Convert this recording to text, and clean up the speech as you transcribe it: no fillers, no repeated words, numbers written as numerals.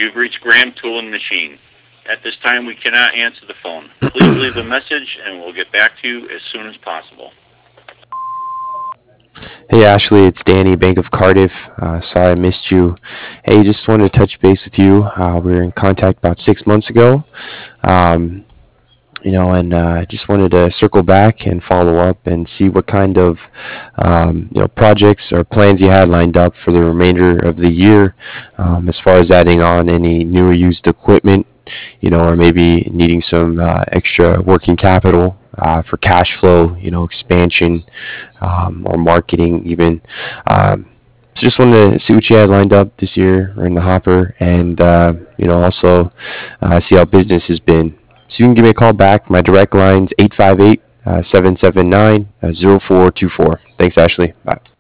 You've reached Graham Tool and Machine. At this time, we cannot answer the phone. Please leave a message, and we'll get back to you as soon as possible. Hey Ashley, it's Danny, Bank of Cardiff. Sorry I missed you. Hey, just wanted to touch base with you. We were in contact about 6 months ago. Um, and just wanted to circle back and follow up and see what kind of projects or plans you had lined up for the remainder of the year, as far as adding on any new or used equipment, or maybe needing some extra working capital for cash flow, expansion, or marketing even. So just wanted to see what you had lined up this year or in the hopper, and also see how business has been. So you can give me a call back. My direct line's 858 779 0424. Thanks, Ashley. Bye.